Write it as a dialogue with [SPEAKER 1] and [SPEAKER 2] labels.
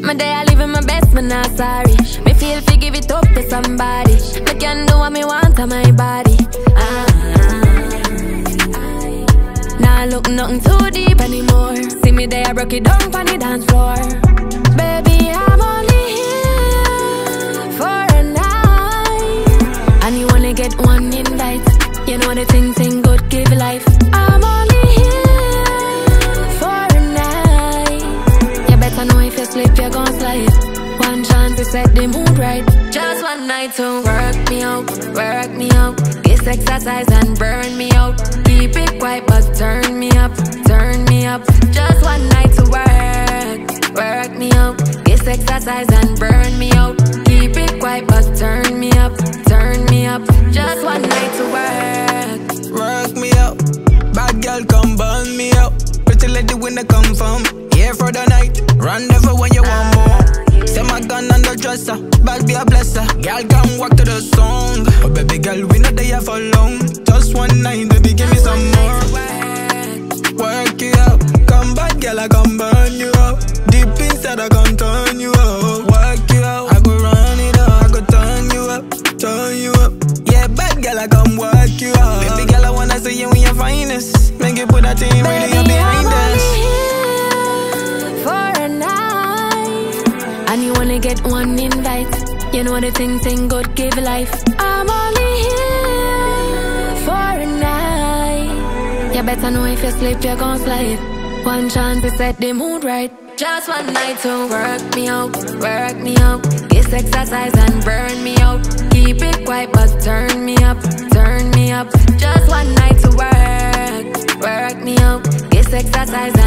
[SPEAKER 1] My day I living my best, me not sorry. Me feel fi give it up to somebody. Me can do what me want to my body. Nah look nothing too deep anymore. See me there, I broke it down on the dance floor. Baby, I'm only here for a night, and you only get one invite. You know the thing good give life. I'm only here for a night. You better know if you slip, you're gon' slide. One chance to set the mood right. Just one night to work me out, work me out. Kiss, exercise and burn me out. Keep it quiet but turn me up, turn me up. Just one night to work me out. Kiss, exercise and burn me out. Keep it quiet but turn me up, turn me up. Just one night to work
[SPEAKER 2] me out. Bad girl come burn me out. Pretty lady when they come from here for the night. Rendezvous when you want more. Set my gun on the dresser, bad be a blesser. Girl come walk to the song. Oh baby girl we not there for long. Just one night baby give me some more. Work you out. Come bad girl I come burn you out. Deep inside I come turn you out. Work you out. I go run it up, I go turn you up, turn you up. Yeah bad girl I come work you out. Baby girl I wanna see you in your finest. Make you put that thing really up behind us.
[SPEAKER 1] For a night, and you only get one invite. You know the thing good give life. I'm only here for a night. You better know if you slip, you're gon' slide. One chance to set the mood right. Just one night to work me out, work me out. Kiss, exercise and burn me out. Keep it quiet but turn me up, turn me up. Just one night to work me out. Kiss, exercise